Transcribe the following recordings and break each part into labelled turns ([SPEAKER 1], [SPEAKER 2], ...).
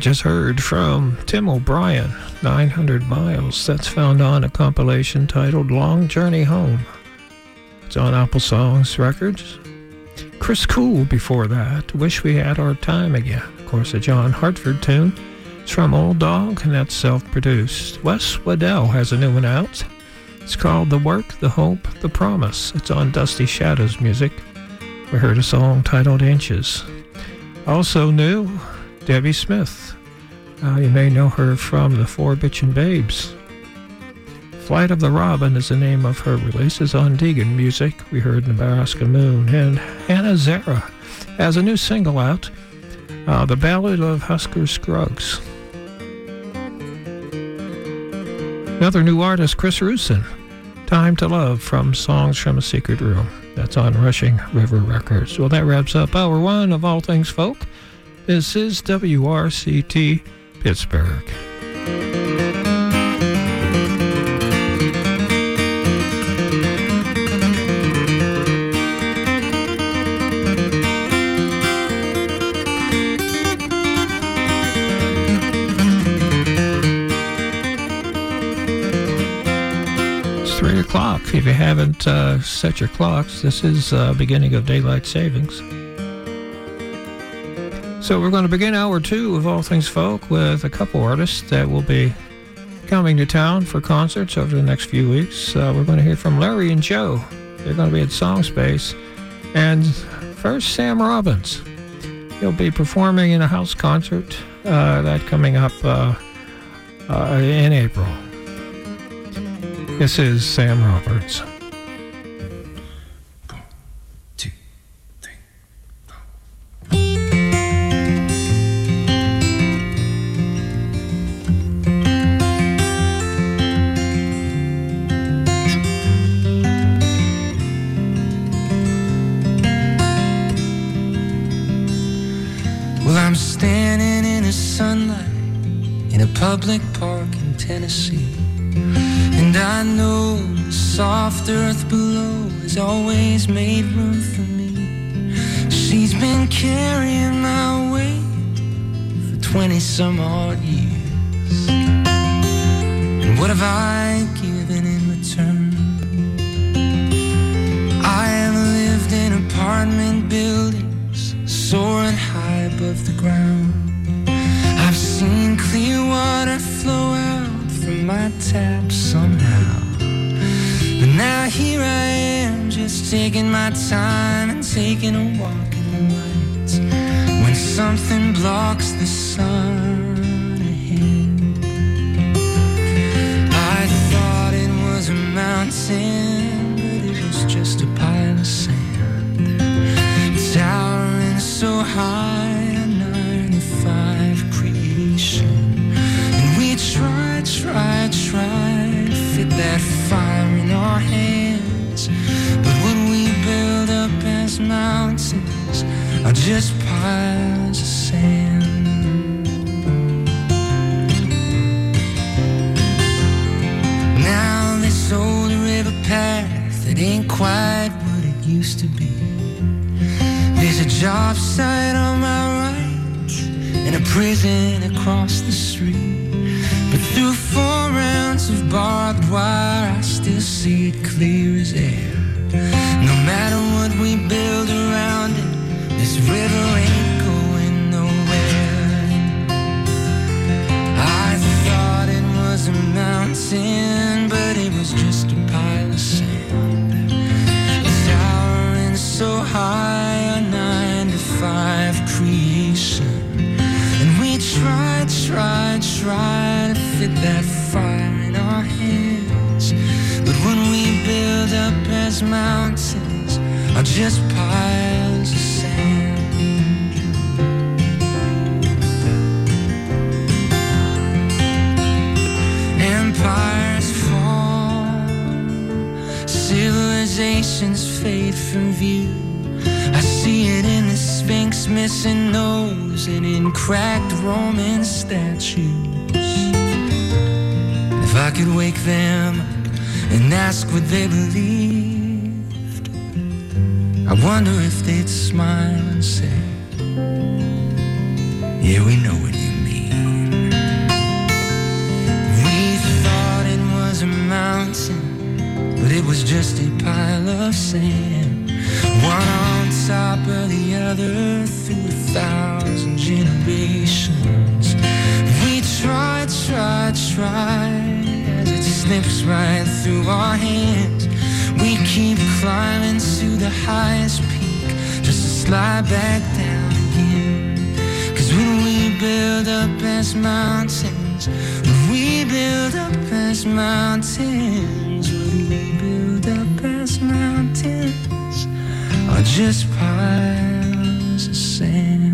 [SPEAKER 1] just heard from Tim O'Brien, 900 Miles. That's found on a compilation titled Long Journey Home. It's on Apple Songs Records. Chris Cool before that, Wish We Had Our Time Again. Of course, a John Hartford tune. It's from Old Dog, and that's self-produced. Wes Waddell has a new one out. It's called The Work, The Hope, The Promise. It's on Dusty Shadows Music. We heard a song titled Inches. Also new, Debbie Smith. You may know her from the Four Bitchin' Babes. Flight of the Robin is the name of her release. It's on Deegan Music. We heard Nebraska Moon. And Hannah Zara has a new single out, The Ballad of Husker Scruggs. Another new artist, Chris Rusin. Time to Love from Songs from a Secret Room. That's on Rushing River Records. Well, that wraps up hour one of All Things Folk. This is WRCT Pittsburgh. It's 3 o'clock. If you haven't set your clocks, this is beginning of daylight savings. So we're going to begin hour two of All Things Folk with a couple artists that will be coming to town for concerts over the next few weeks. We're going to hear from Larry and Joe. They're going to be at Song Space. And first, Sam Robbins. He'll be performing in a house concert that coming up in April. This is Sam Roberts.
[SPEAKER 2] I'm standing in the sunlight in a public park in Tennessee, and I know the soft earth below has always made room for me. She's been carrying my weight for 20 some odd years, and what have I given in return? I have lived in apartment buildings soaring high above the ground. I've seen clear water flow out from my tap somehow. But now here I am, just taking my time and taking a walk in the light, when something blocks the sun ahead. I thought it was a mountain, but it was just a pile of sand, towering so high, a 95 creation. And we tried to fit that fire in our hands, but what we build up as mountains are just piles of sand. Now this old river path, it ain't quite what it used to be. There's a job site on my right and a prison across the street. But through 4 rounds of barbed wire, I still see it clear as air. No matter what we build around it, this river ain't going nowhere. I thought it was a mountain, but it was just a pile of sand, towering so high, a 95 creation. And we tried to fit that fire in our hands, but when we build up as mountains are just piles of sand. Empires fall, civilizations fade from view. I see it in the Sphinx missing nose and in cracked Roman statues. If I could wake them up and ask what they believed, I wonder if they'd smile and say, yeah, we know what you mean. was a mountain, but it was just a pile of sand. One on top of the other through 1,000 generations. We tried as it slips right through our hands. We keep climbing to the highest peak just to slide back down again. 'Cause when we build up as mountains, when we build up as mountains, when we build up as mountains, are just piles of sand.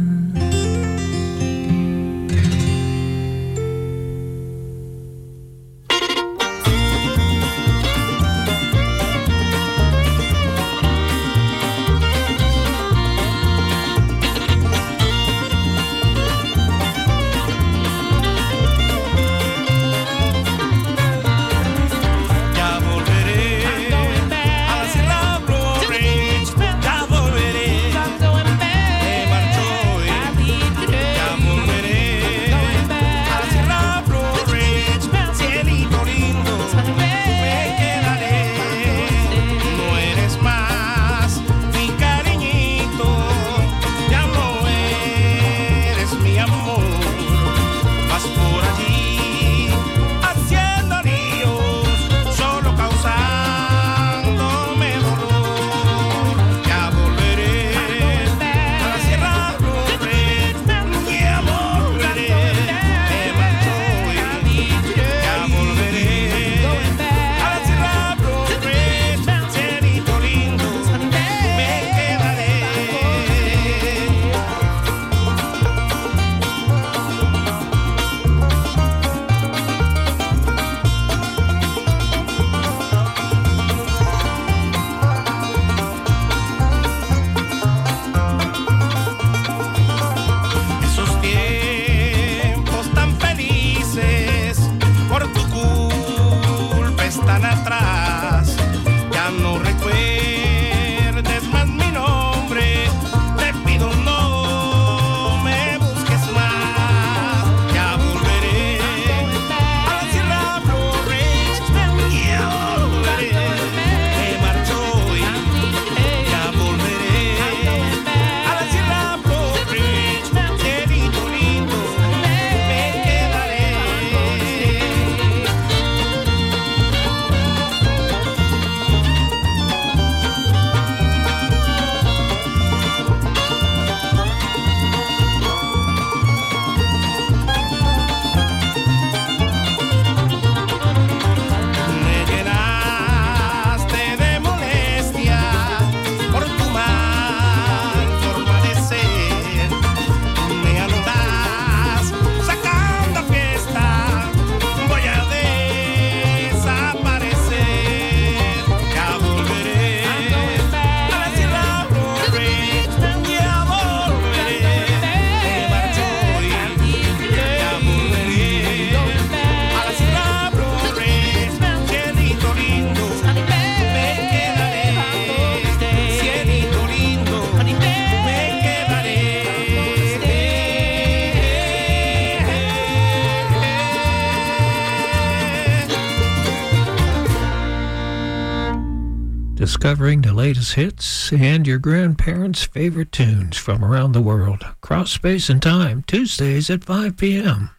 [SPEAKER 1] Discovering the latest hits and your grandparents' favorite tunes from around the world. Cross Space and Time, Tuesdays at 5 p.m.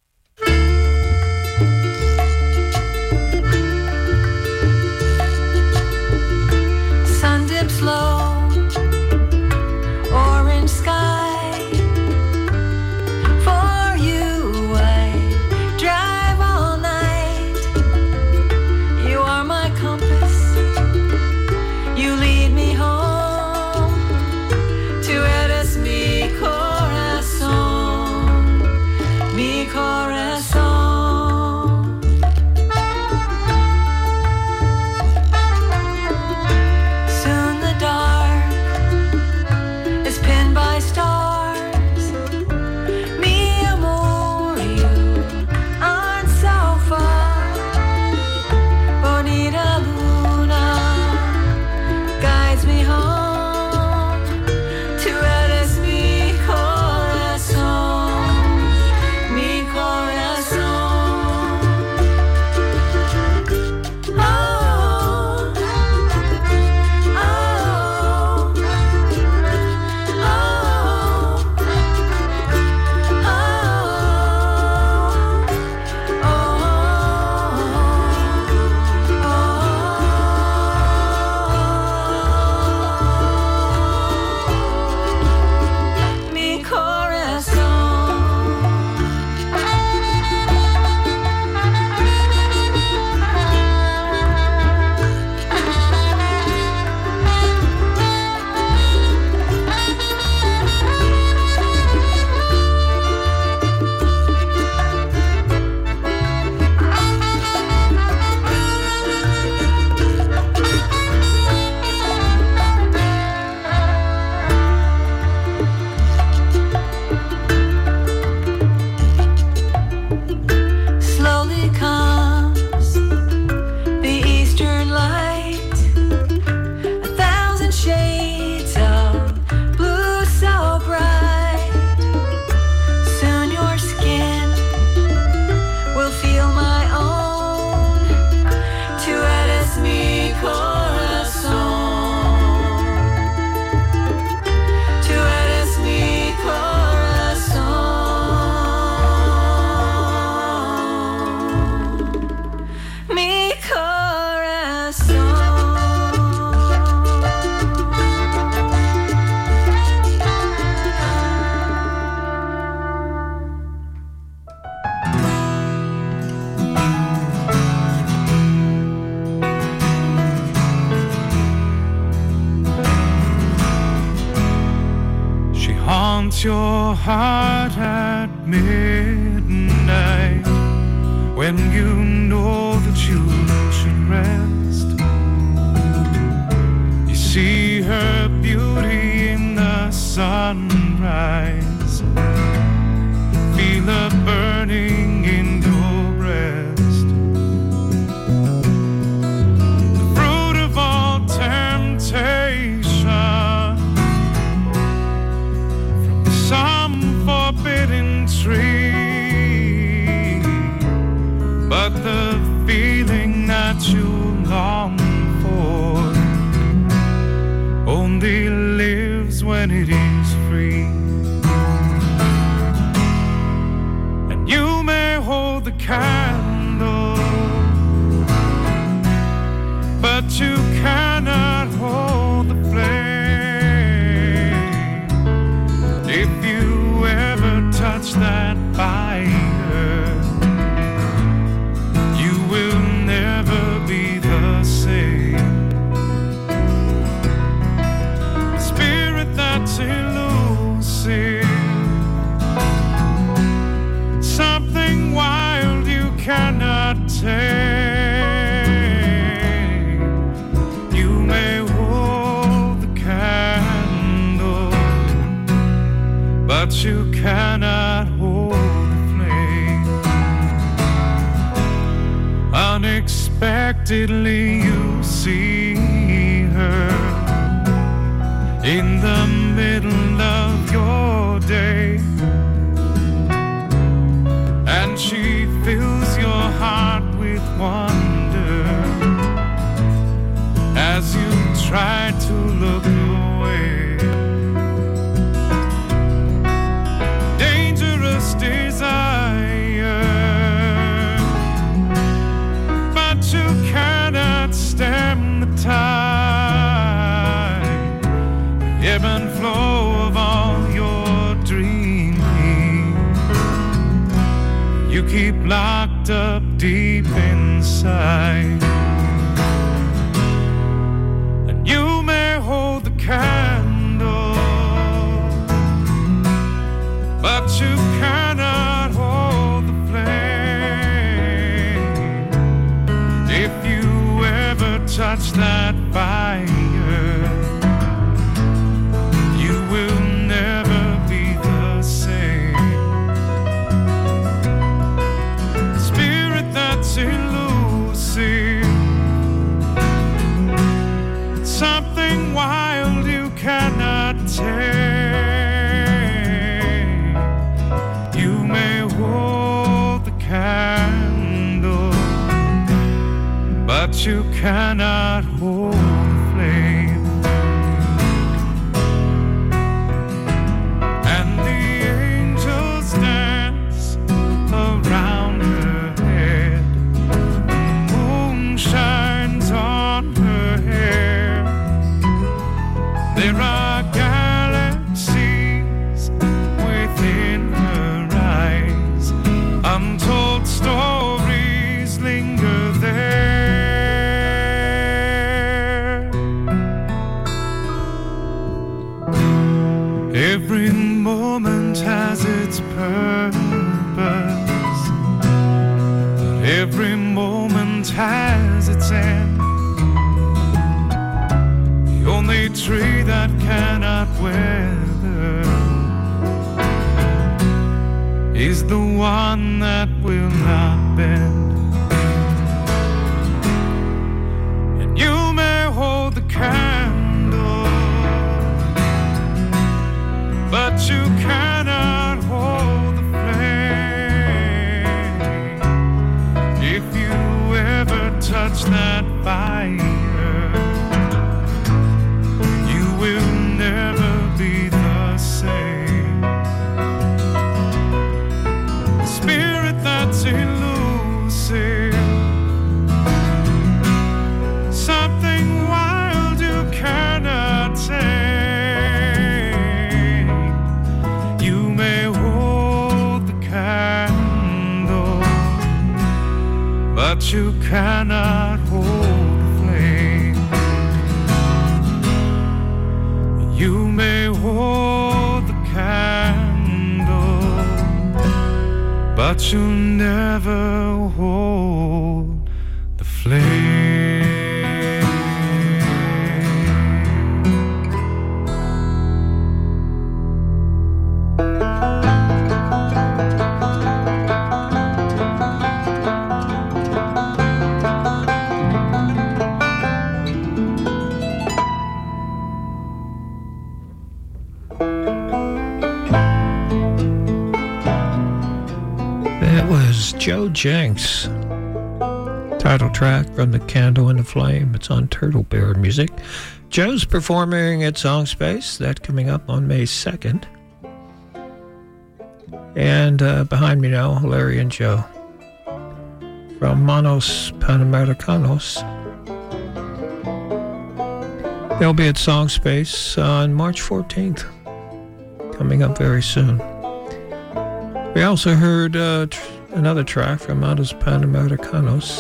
[SPEAKER 3] Sun dips low, orange sky. For you I drive all night. You are my compass. You lead me home to eres mi corazón, mi corazón.
[SPEAKER 4] It's your heart at midnight when you know that you should rest. You see her beauty in the sunrise, feel her burning in your breast. The fruit of all temptation, some forbidden tree, but the feeling that you long for only lives when it is free. And you may hold the candle, but you cannot hold the flame. If you ever touch that fire, you will never be the same. Spirit that's elusive, something wild you cannot tame. You may hold the candle, but you cannot hold the flame. Unexpectedly you see her in the middle of your day, and she fills your heart with wonder as you try to look away. Desire, but you cannot stem the tide, the ebb and flow of all your dreaming. You keep locked up deep inside, and you may hold the candle, but you cannot hold the flame. If you ever touch that fire, you will never be the same. Spirit that's elusive, something wild you cannot tame. Candle, but you cannot hold the flame. And the angels dance around her head, the moon shines on her hair. There are galaxies within her eyes, untold stories linger there. Every moment has its purpose, but every moment has its end. The only tree that cannot weather is the one that will not bend. And you may hold the candle, but you cannot hold the flame. If you ever touch that fire, you will never be the same. Spirit that's elusive, something wild you cannot tame. You may hold the candle, but you cannot hold the flame. You may hold the candle, but you'll never hold the flame.
[SPEAKER 1] Joe Jenks, title track from The Candle and the Flame. It's on Turtle Bear Music. Joe's performing at Song Space. That's coming up on May 2nd. And behind me now, Larry and Joe from Manos Panamericanos. They'll be at Song Space on March 14th, coming up very soon. We also heard another track from Manos Panamericanos.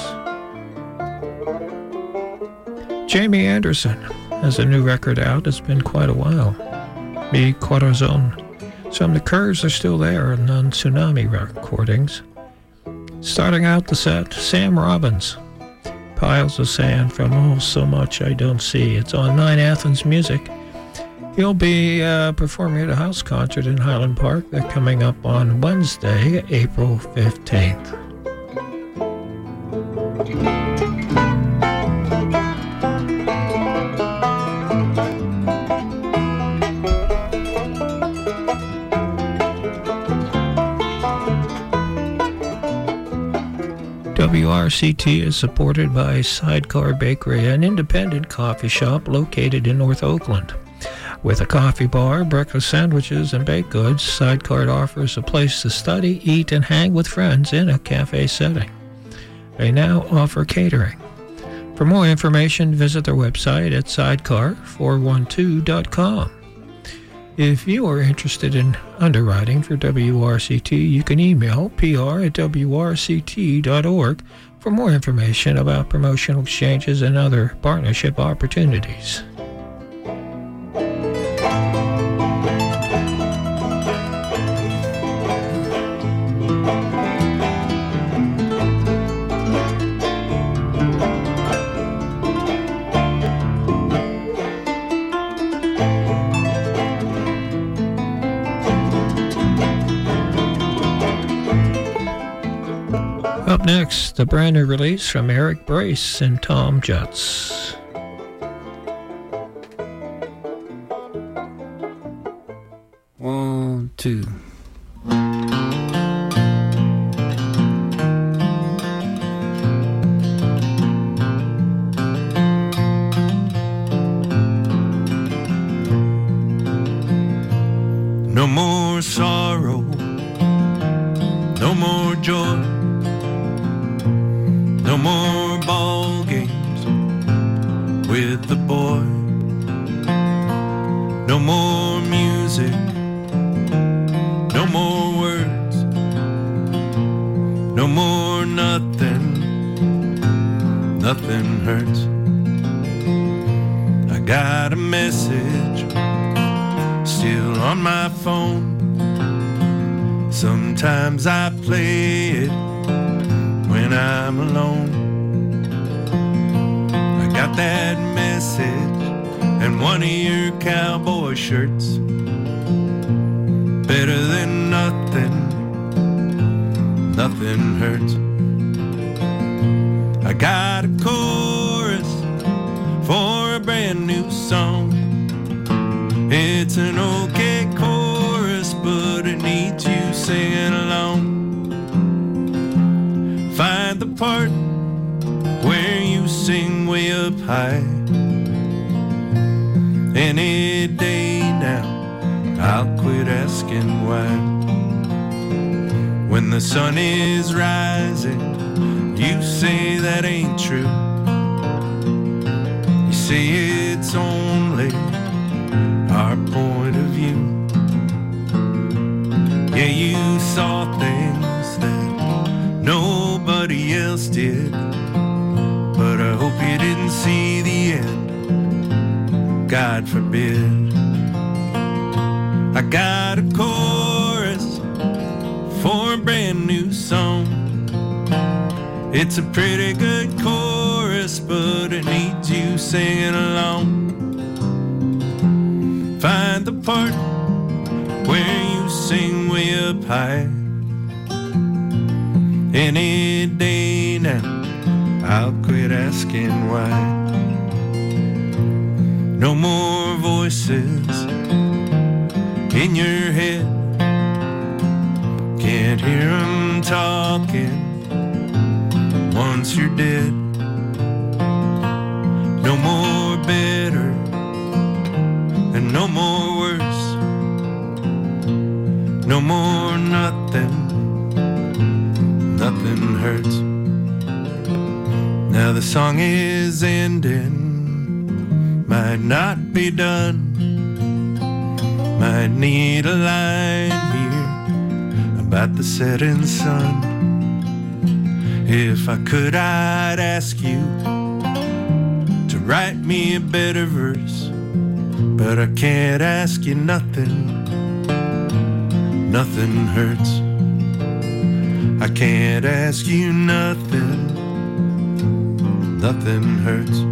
[SPEAKER 1] Jamie Anderson has a new record out. It's been quite a while. Mi Corazon. Some of the curves are still there and on Tsunami recordings. Starting out the set, Sam Robbins. Piles of Sand from Oh So Much I Don't See. It's on 9 Athens Music. He'll be performing at a house concert in Highland Park. They're coming up on Wednesday, April 15th. WRCT is supported by Sidecar Bakery, an independent coffee shop located in North Oakland. With a coffee bar, breakfast sandwiches, and baked goods, Sidecar offers a place to study, eat, and hang with friends in a cafe setting. They now offer catering. For more information, visit their website at sidecar412.com. If you are interested in underwriting for WRCT, you can email pr@wrct.org for more information about promotional exchanges and other partnership opportunities. Up next, the brand new release from Eric Brace and Tom Jutz.
[SPEAKER 2] One, two.
[SPEAKER 4] No more sorrow, no more joy, no more ball games with the boy, no more music, no more words, no more nothing, nothing hurts. I got a message still on my phone. Sometimes I play it when I'm alone. I got that message and one of your cowboy shirts. Better than nothing, nothing hurts. I got a chorus for a brand new song. It's an okay chorus, but it needs you singing along. Find the part where you sing way up high. Any day now, I'll quit asking why. When the sun is rising, you say that ain't true. You say it's only our point of view. Yeah, you saw things that nobody else did, but I hope you didn't see the end. God forbid. I got a chorus for a brand brand new song. It's a pretty good chorus, but it needs you singing along. Find the part where you sing way up high. Any day now, I'll quit asking why. No more voices in your head. Can't hear them talking once you're dead. No more better and no more worse. No more nothing. Nothing hurts. Now the song is ending, might not be done. Might need a line here about the setting sun. If I could, I'd ask you to write me a better verse, but I can't ask you nothing. Nothing hurts. I can't ask you nothing. Nothing hurts.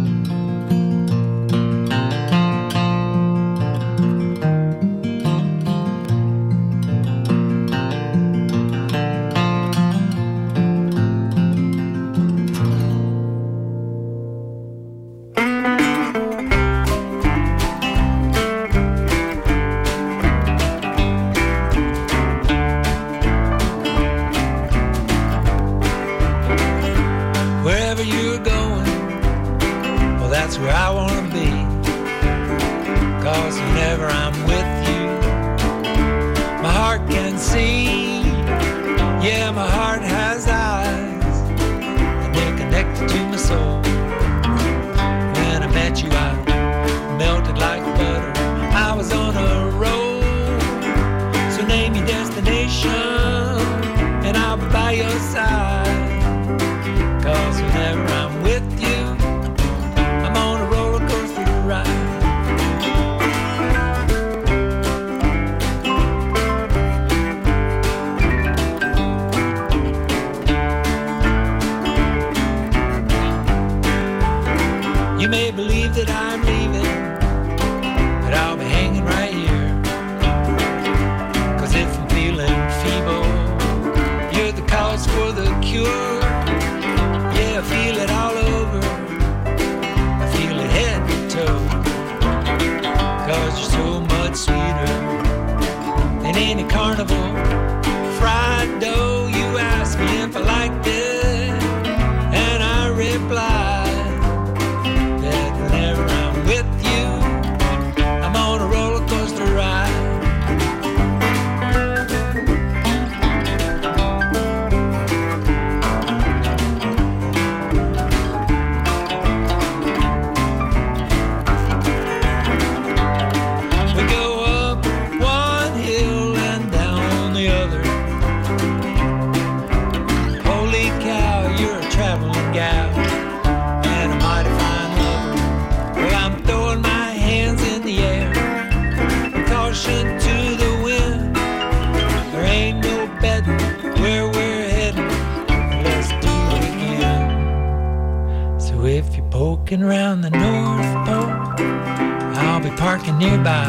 [SPEAKER 5] Around the North Pole, I'll be parking nearby,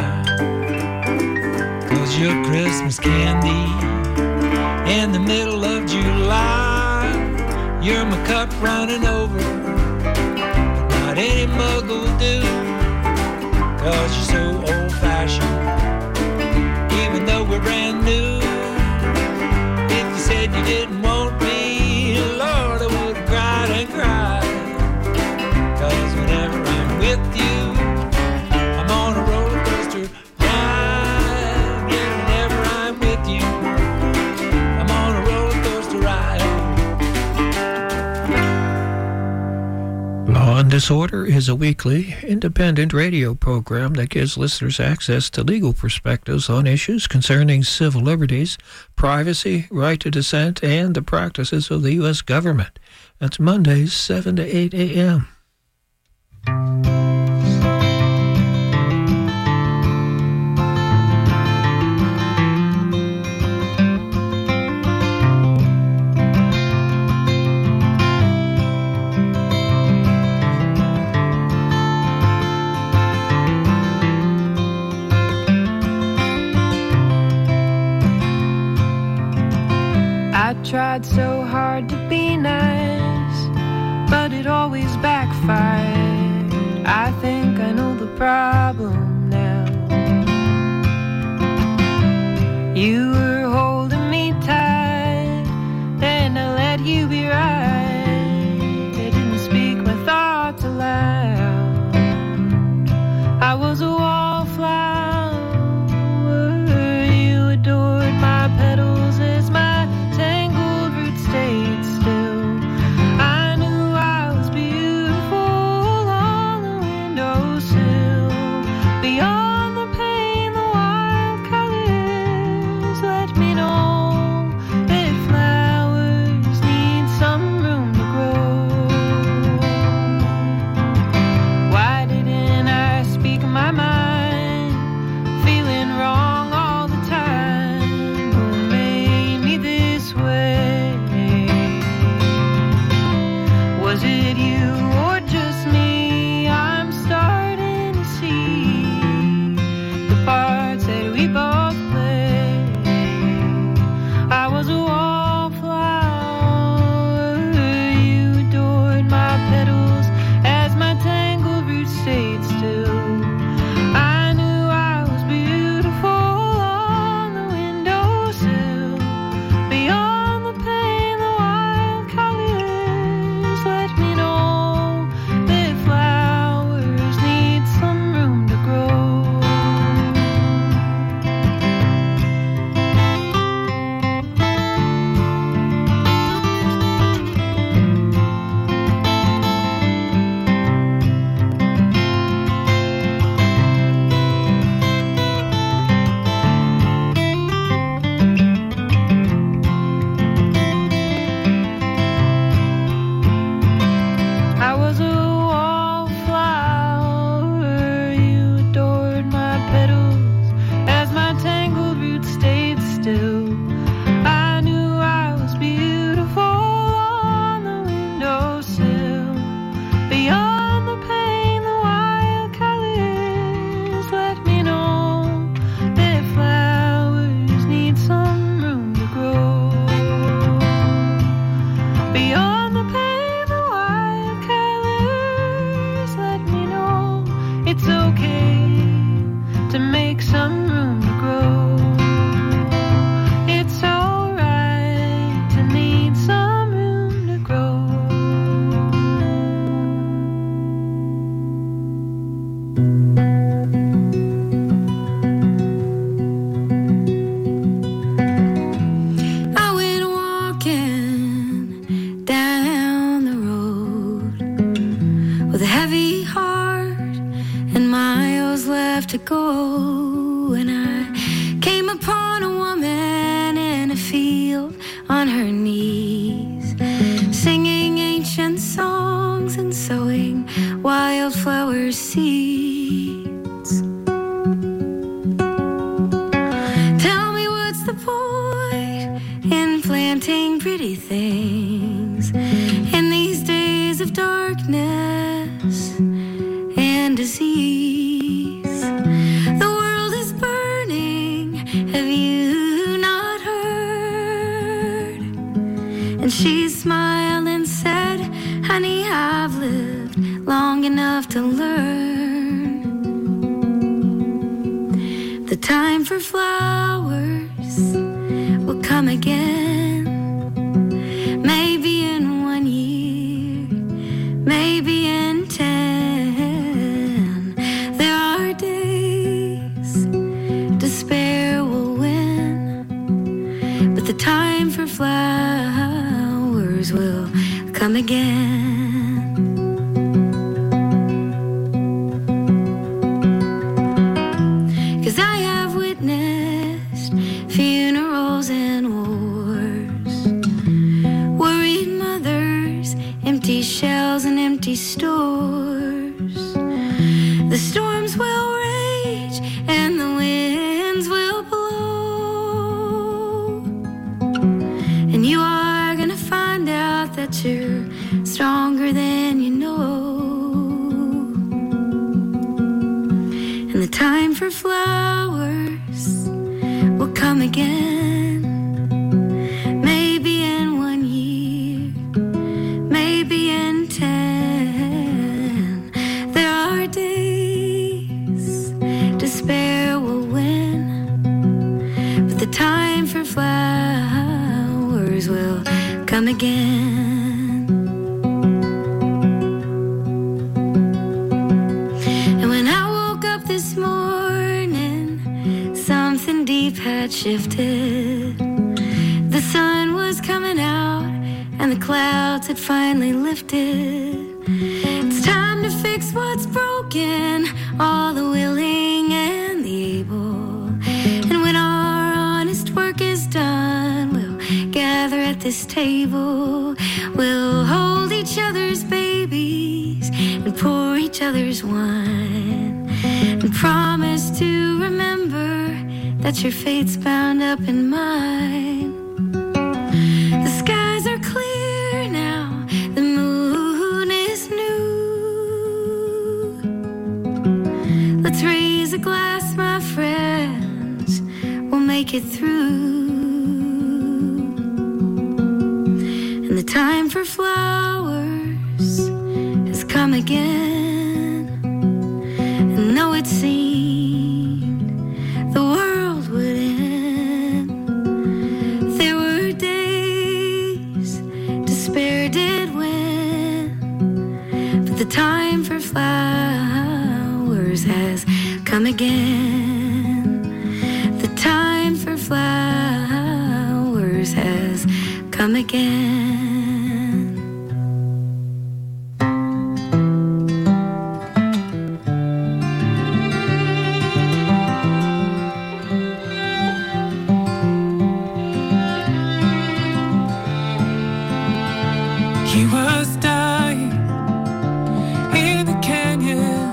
[SPEAKER 5] 'cause you're Christmas candy in the middle of July. You're my cup running over, but not any mug will do, 'cause you're so old-fashioned, even though we're brand new. If you said you didn't want me, Lord, I would have cried and cried. 'Cause whenever I'm with you, I'm on a roller coaster ride. Yeah, whenever I'm with you, I'm on a roller coaster ride.
[SPEAKER 1] Law and Disorder is a weekly, independent radio program that gives listeners access to legal perspectives on issues concerning civil liberties, privacy, right to dissent, and the practices of the U.S. government. That's Mondays, 7 to 8 a.m.
[SPEAKER 3] tried so hard to be nice, but it always backfired. I think I know the problem now. You were holding me tight, and I let you be right. I didn't speak my thoughts aloud. I was a wallflower. You adored my petals as my tangled roots stayed still. I knew I was beautiful on the windowsill. Beyond the pain, the wild colors let me know that flowers need some room to grow. Why didn't I speak my mind, feeling wrong all the time? Who made me this way? Was it you or just me? I'm starting to see the parts that we both play. I was a wallflower. You adored my petals as my tangled roots stayed still. I knew I was beautiful on the windowsill. Beyond the pain, the wild colors let me know that flowers need some room to grow. I was a wallflower. You adored my petals as my tangled roots stayed still. I knew I was beautiful on the windowsill. Beyond the pain, the wild colors let me know that flowers need some room to grow. Beyond the pain, the wild colors let me know it's okay to make some room to grow. It's alright to need some room to grow. I went walking down the road with a heavy heart and miles left to go. And I came upon a woman in a field on her knees, singing ancient songs and sowing wildflower seeds. Tell me, what's the point in planting pretty things in these days of darkness and disease? The world is burning, have you not heard? And she smiled and said, honey, I've lived long enough to learn. The time for flowers will come again. Maybe in 1 year, maybe in 10. There are days despair will win, but the time for flowers will come again. 'Cause I have witnessed funerals and wars, worried mothers, empty shells and empty stores. The storms will rage and the winds will blow, and you are gonna find out that you're stronger than you know. And the time for flowers will come again, maybe in 1
[SPEAKER 6] had shifted. The sun was coming out and the clouds had finally lifted. It's time to fix what's broken, all the willing and the able. And when our honest work is done, we'll gather at this table. We'll hold each other's babies and pour each other's wine, and promise to remember that your fate's bound up in mine. The skies are clear now, the moon is new. Let's raise a glass, my friends, we'll make it through. And the time for flowers has come again. And though it seemed the world would end, there were days despair did win. But the time for flowers has come again. The time for flowers has come again.
[SPEAKER 2] He was dying in the canyon,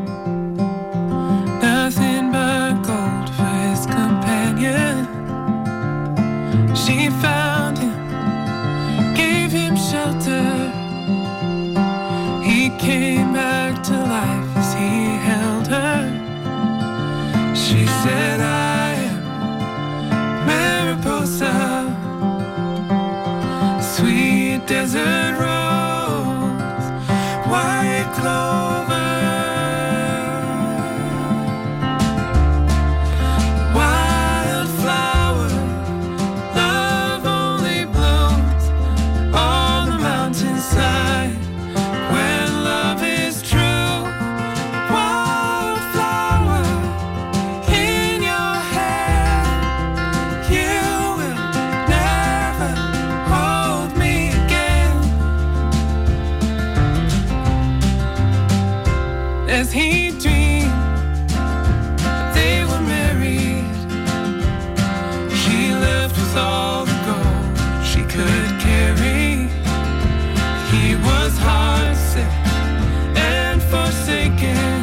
[SPEAKER 2] nothing but gold for his companion. She found him, gave him shelter. He came back to life as he held her. She said, I am Mariposa, sweet desert rose, white clover, wildflower, love only blooms on the mountainside when love is true. Wildflower in your hair, you will never hold me again. As he dreamed they were married, she left with all the gold she could carry. He was heartsick and forsaken.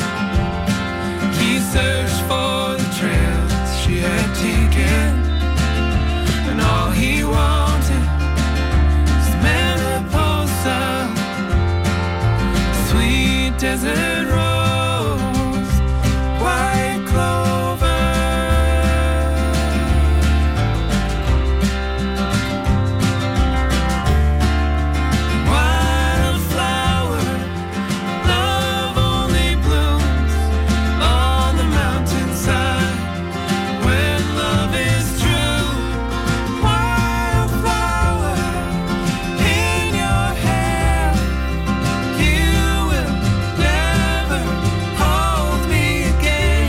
[SPEAKER 2] He searched for the trails she had taken, and all he wanted was Mariposa, sweet desert rose, white clover. Wildflower, love only blooms on the mountainside when love is true. Wildflower in your hair, you will never hold me again.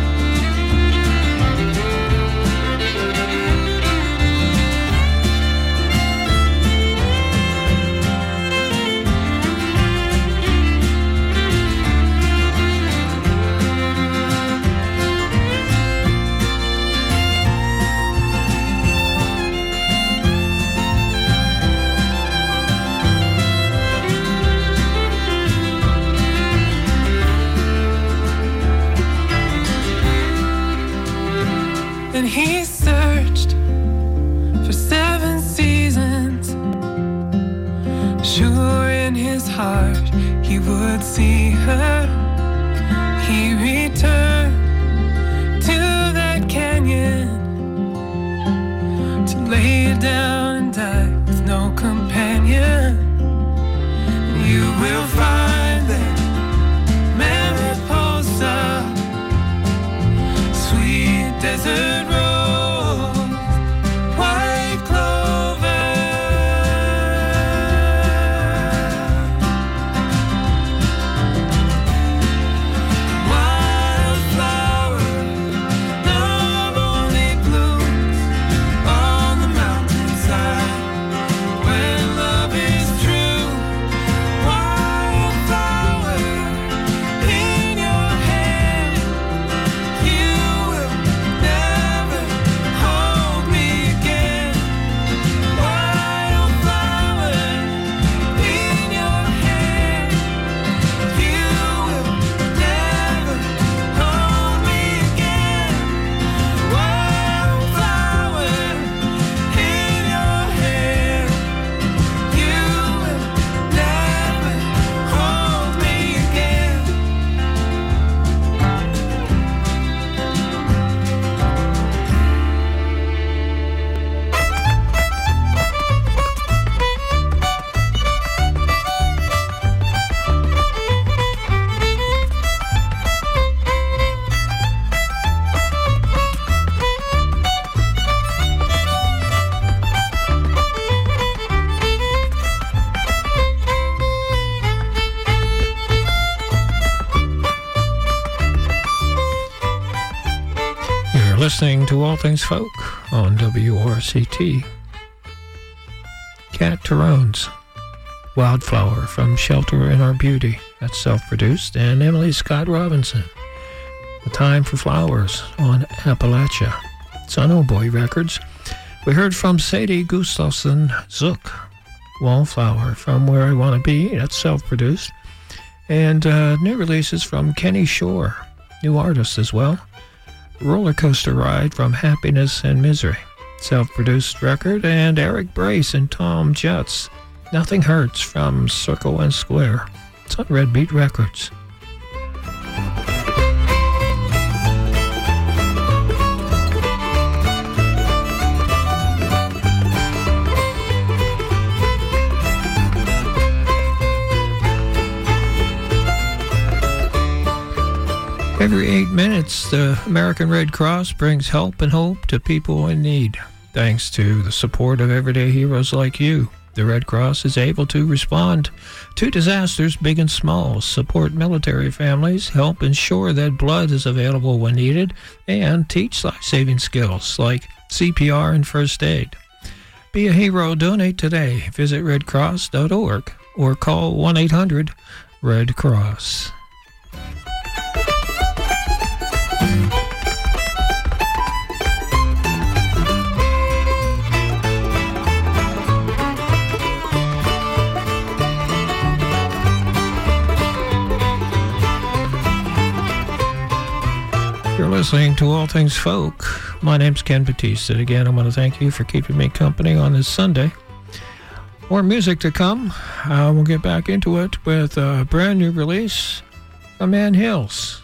[SPEAKER 2] And he searched for 7 seasons, sure in his heart he would see her. He returned to that canyon to lay down and die with no companion. You will find that Mariposa, sweet desert rose, white clover. Wildflower, love only blooms
[SPEAKER 1] listening to All Things Folk on WRCT. Cat Tyrone's Wildflower from Shelter in Our Beauty. That's self-produced. And Emily Scott Robinson, The Time for Flowers on Appalachia. It's on Oh Boy Records. We heard from Sadie Gustafson Zook, Wallflower from Where I Want to Be. That's self-produced. And new releases from Kenny Shore, new artist as well. Roller Coaster Ride from Happiness and Misery, self-produced record. And Eric Brace and Tom Jutz, Nothing Hurts from Circle and Square. It's on Red Beat Records. Every 8 minutes, the American Red Cross brings help and hope to people in need. Thanks to the support of everyday heroes like you, the Red Cross is able to respond to disasters big and small, support military families, help ensure that blood is available when needed, and teach life-saving skills like CPR and first aid. Be a hero. Donate today. Visit redcross.org or call 1-800-RED-CROSS. You're listening to All Things Folk. My name's Ken Batiste. And again, I want to thank you for keeping me company on this Sunday. More music to come. We'll get back into it with a brand new release from Ann Hills.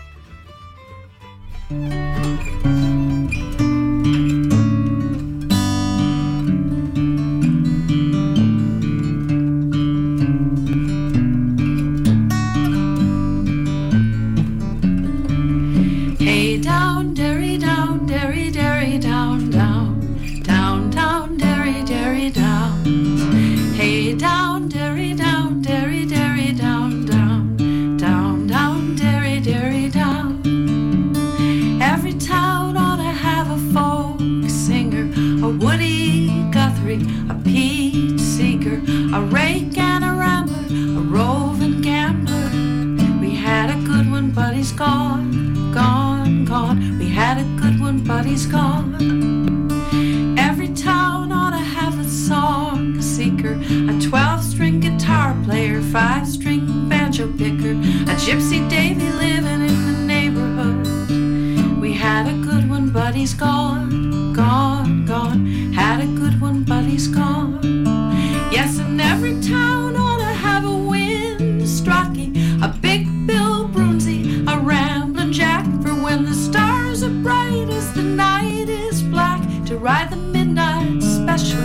[SPEAKER 7] He's gone. Every town ought to have a song seeker, a 12-string guitar player, 5-string banjo picker, a gypsy Davy living in the neighborhood. We had a good one, but he's gone, gone, gone. Had a good one, but he's gone. Yes, and every town ought to have a Winstraki, a big Bill Brunsey, a Ramblin' Jack, for when the stars are bright as the night is black, to ride the midnight special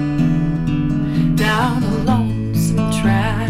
[SPEAKER 7] down a lonesome track.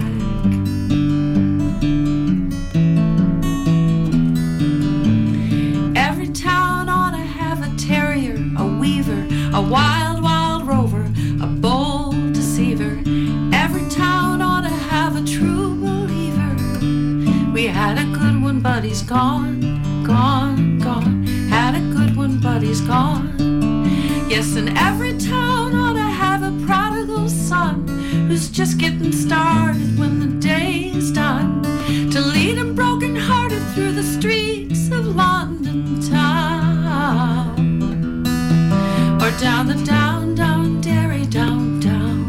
[SPEAKER 7] Every town ought to have a terrier, a weaver, a wild, wild rover, a bold deceiver. Every town ought to have a true believer. We had a good one, but he's gone, gone, gone. Had a good one, but he's gone. Yes, and every town ought to have a prodigal son who's just getting started when the day is done, to lead him broken-hearted through the streets of London town, or down the down, down, Derry, down, down.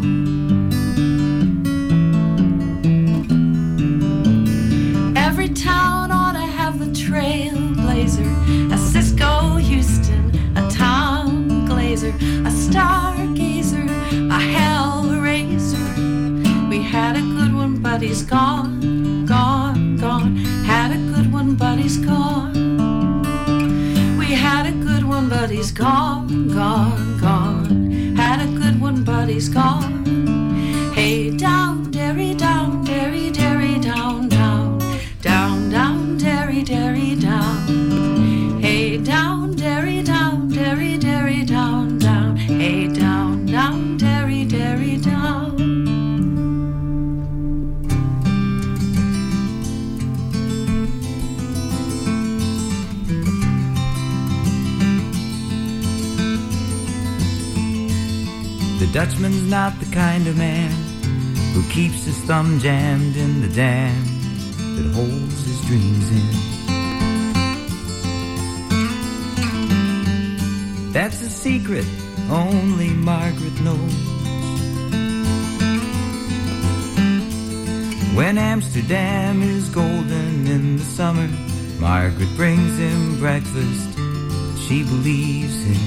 [SPEAKER 7] Every town ought to have a trailblazer, a Cisco Houston, a Tom Glazer, a stargazer, a hellraiser. We had a good one, but he's gone, gone, gone. Had a good one, but he's gone. We had a good one, but he's gone, gone, gone. Had a good one, but he's gone. Hey, down, Derry, down, Derry, Derry, down, down, down, down, Derry, Derry, down. Hey, down, Derry, down, Derry, Derry, down, down. Hey, down, down, Derry, Derry, down.
[SPEAKER 8] Dutchman's not the kind of man who keeps his thumb jammed in the dam that holds his dreams in. That's a secret only Margaret knows. When Amsterdam is golden in the summer, Margaret brings him breakfast she believes in.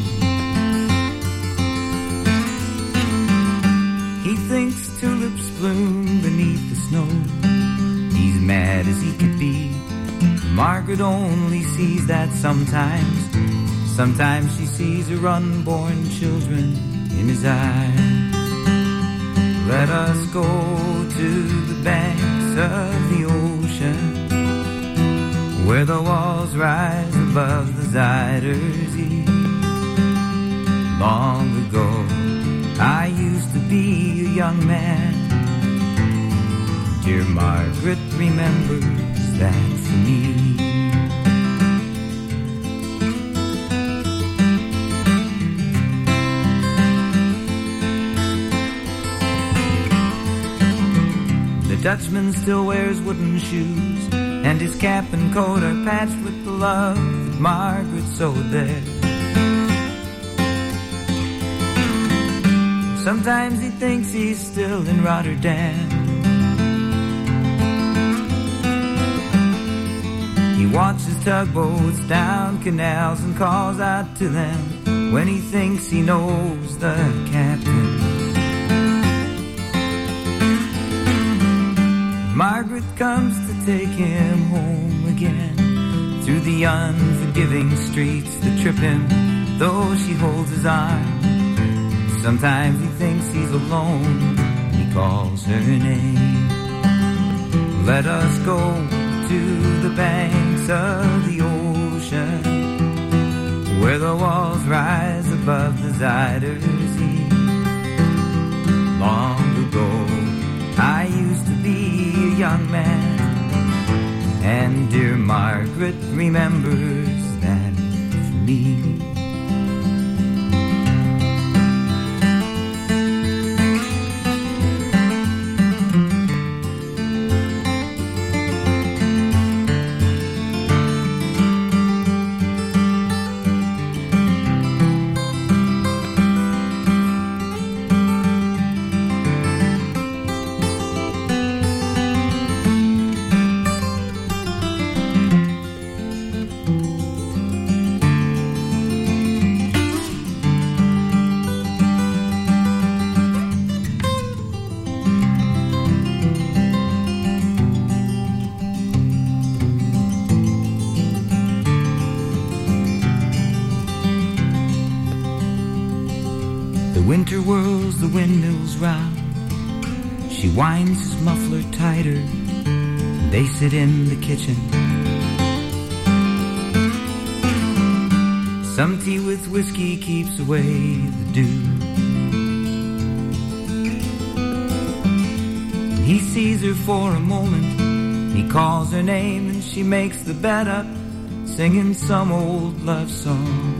[SPEAKER 8] He thinks tulips bloom beneath the snow. He's mad as he could be. Margaret only sees that sometimes. Sometimes she sees her unborn children in his eyes. Let us go to the banks of the ocean, where the walls rise above the Zuider Zee. Long ago, I used to be a young man. Dear Margaret remembers that for me. The Dutchman still wears wooden shoes, and his cap and coat are patched with the love that Margaret sewed there. Sometimes he thinks he's still in Rotterdam. He watches tugboats down canals and calls out to them when he thinks he knows the captain. Margaret comes to take him home again, through the unforgiving streets that trip him, though she holds his arm. Sometimes he thinks he's alone, he calls her name. Let us go to the banks of the ocean, where the walls rise above the Zuider Zee. Long ago, I used to be a young man, and dear Margaret remembers that for me. Winter whirls, the windmills round. She winds his muffler tighter. They sit in the kitchen. Some tea with whiskey keeps away the dew. He sees her for a moment. He calls her name and she makes the bed up, singing some old love song.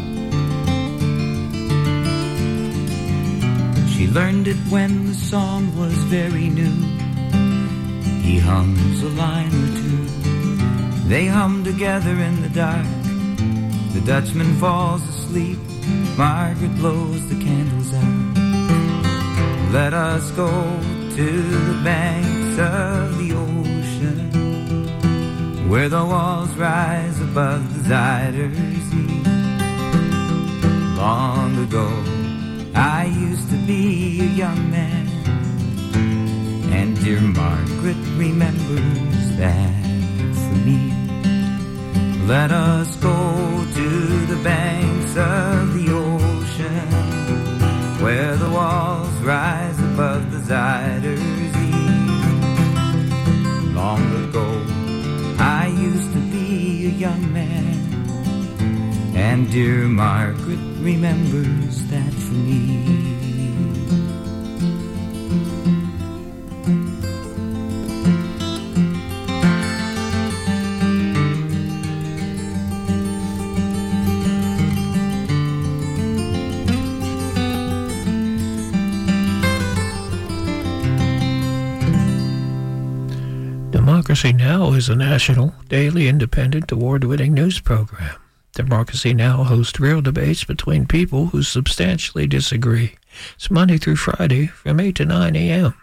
[SPEAKER 8] She learned it when the song was very new. He hums a line or two. They hum together in the dark. The Dutchman falls asleep. Margaret blows the candles out. Let us go to the banks of the ocean, where the walls rise above the Zuider Zee. Long ago, I used to be a young man, and dear Margaret remembers that for me. Let us go to the banks of the ocean, where the walls rise above the Zuider Zee. Long ago, I used to be a young man, and dear Margaret remembers that for me.
[SPEAKER 1] Democracy Now! Is a national, daily, independent, award-winning news program. Democracy Now! Hosts real debates between people who substantially disagree. It's Monday through Friday from 8 to 9 a.m.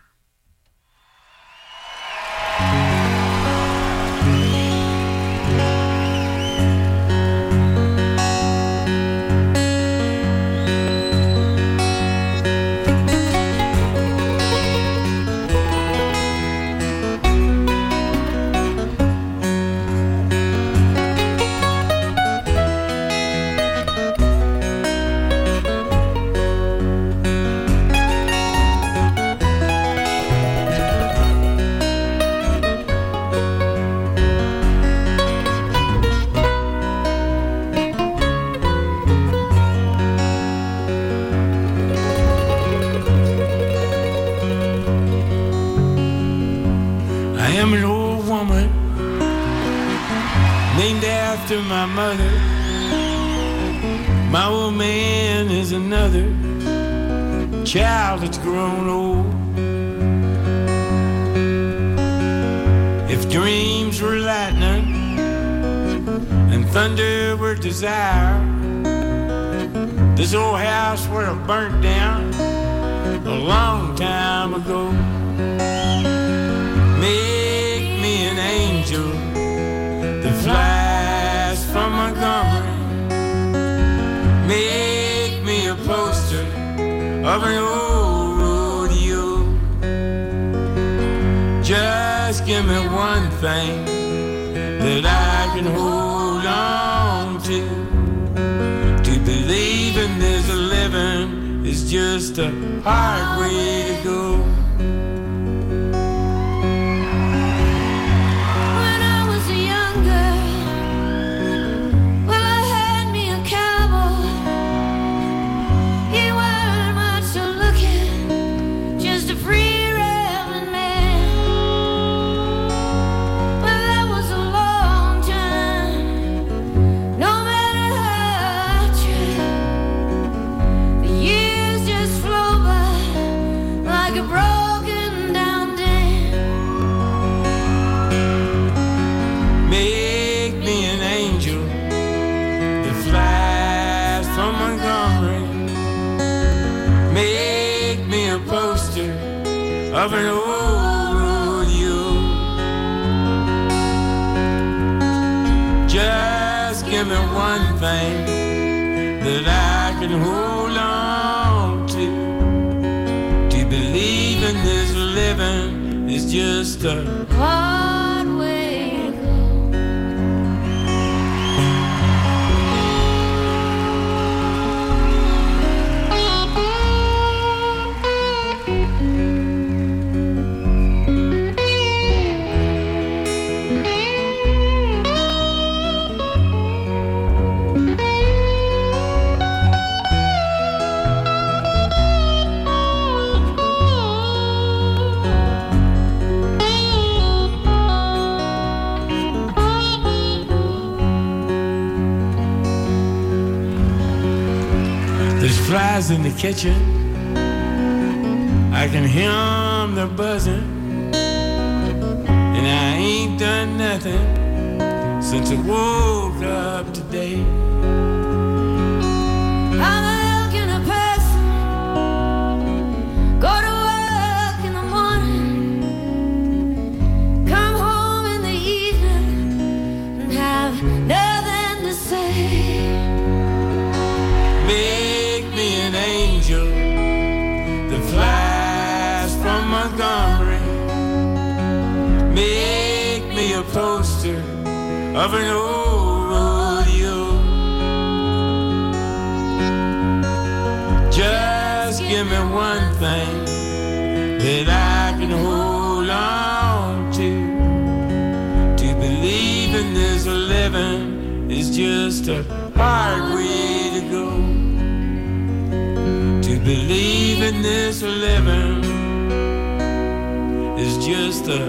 [SPEAKER 9] My mother, my old man is another child that's grown old. If dreams were lightning and thunder were desire, this old house would have burnt down a long time ago. Make me an angel that flies from Montgomery. Make me a poster of an old rodeo. Just give me one thing that I can hold on to. To believe in this living is just a hard way to go. Of an old rodeo. Just give me one thing that I can hold on to. To believe in this living is just a hard way to go. Flies in the kitchen, I can hear them, they're buzzing. And I ain't done nothing since I woke up today.
[SPEAKER 6] How the hell can a person go to work in the morning, come home in the evening, and have nothing to say?
[SPEAKER 9] An angel that flies from Montgomery. Make me a poster of an old rodeo. Just give me one thing that I can hold on to. To believe in this living is just a hard way to go. To believe in this living is just a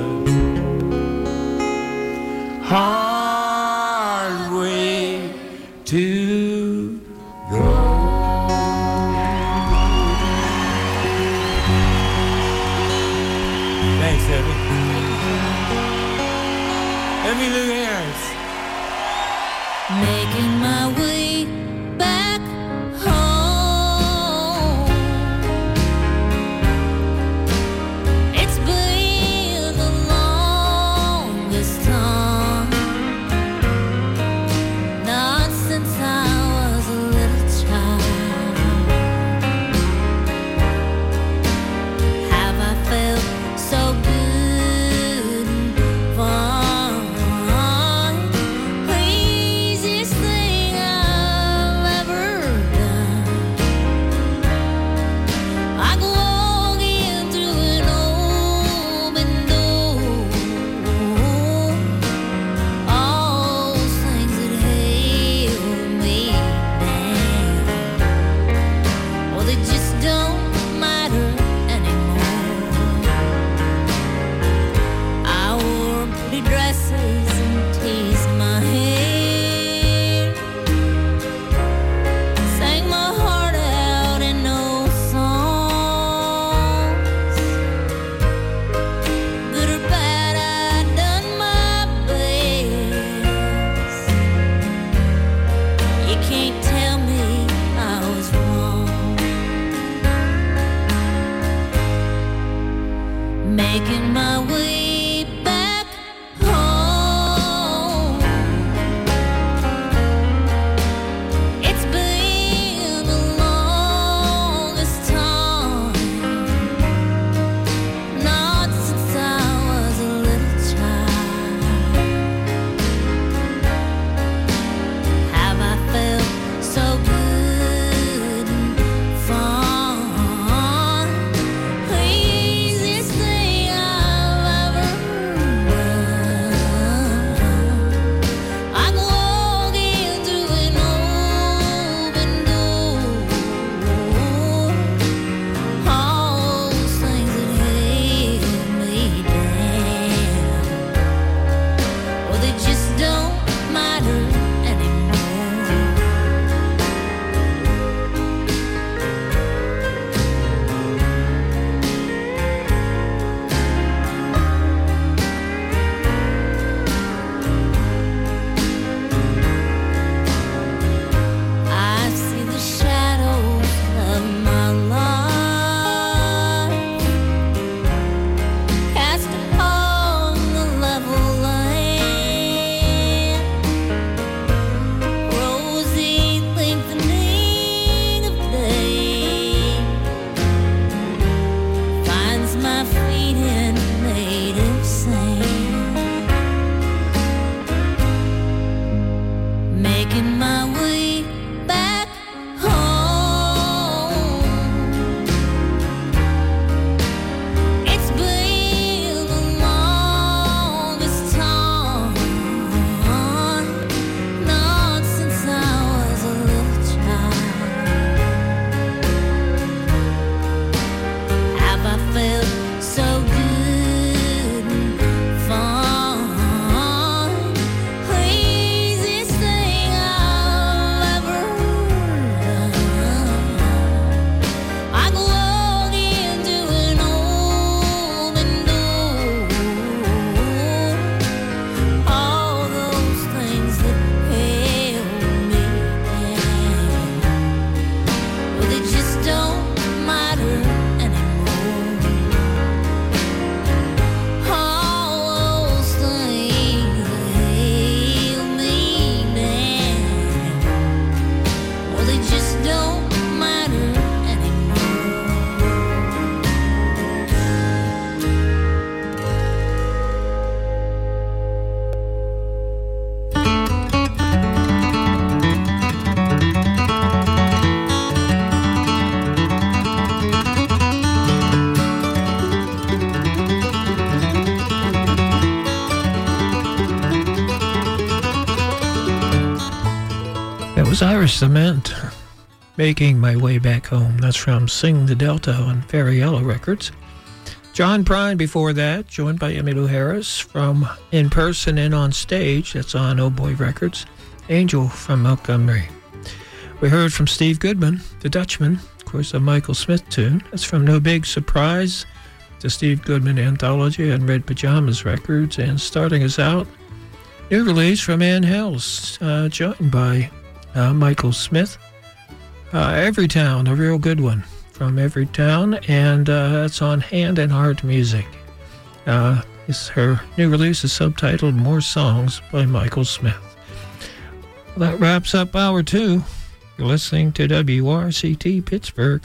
[SPEAKER 9] hard way to go. Thanks, Evan. Emmylou Harris.
[SPEAKER 6] Making my way back home. It's been the longest time, not since I was a little child. Have I felt so good and fine? Craziest thing I've ever done. I go walking through an open door. All those things that held me down, well, they just don't matter anymore. I wore pretty dresses and teased my hair, sang my heart out in old songs. Good or bad, I done my best. You can't tell me I was wrong. Making my way back home. It's been the longest time, not since I was a little child. Have I felt so good and fine? Craziest thing I've ever done. I go walking through an open door. All those things that held me down, well, they just don't matter anymore. I see the shadows of my life cast upon the level land. Rosy lengthening of day finds my feet in native sand. Making my way back home. It's been the longest time, not since I was a little child. Have I felt so good and fine? Craziest thing I've ever done. I go walking through an open door. All those things that held me down, well, they just don't matter anymore. All those things that held me down, well, they just don't matter anymore.
[SPEAKER 1] That was Irish Cement, Making My Way Back Home. That's from Sing the Delta on Fairy Yellow Records. John Prine before that, joined by Emmylou Harris from In Person and On Stage. That's on Oh Boy Records. Angel from Montgomery. We heard from Steve Goodman, the Dutchman, of course, a Michael Smith tune. That's from No Big Surprise, the Steve Goodman Anthology on Red Pajamas Records. And starting us out, New release from Ann Hills, joined by Michael Smith. Everytown, a real good one from Everytown, and that's on Hand and Heart Music. Her new release is subtitled More Songs by Michael Smith. Well, that wraps up hour 2. You're listening to WRCT Pittsburgh.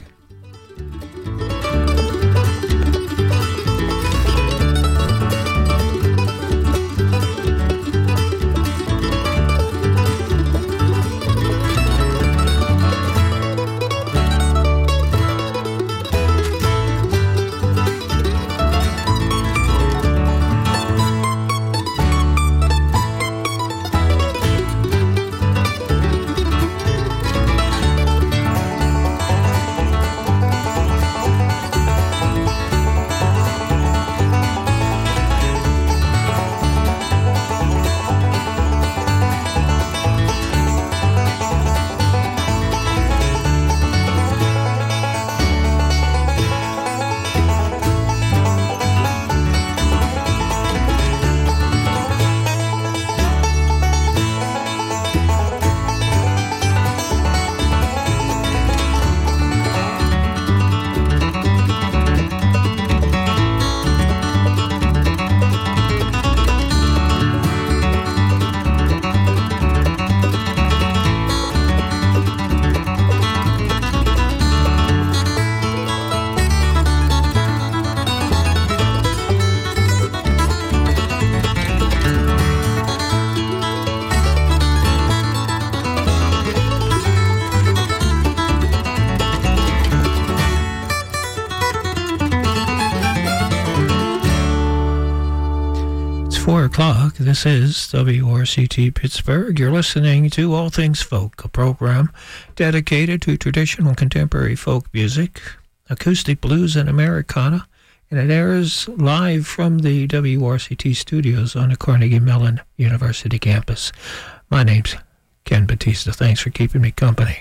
[SPEAKER 1] This is WRCT Pittsburgh. You're listening to All Things Folk, a program dedicated to traditional contemporary folk music, acoustic blues, and Americana, and it airs live from the WRCT studios on the Carnegie Mellon University campus. My name's Ken Batista. Thanks for keeping me company.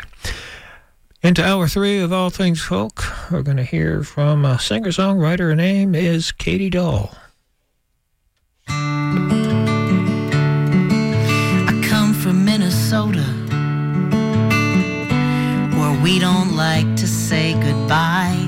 [SPEAKER 1] Into hour 3 of All Things Folk, we're going to hear from a singer-songwriter. Her name is Katie Dahl.
[SPEAKER 10] From Minnesota, where we don't like to say goodbye.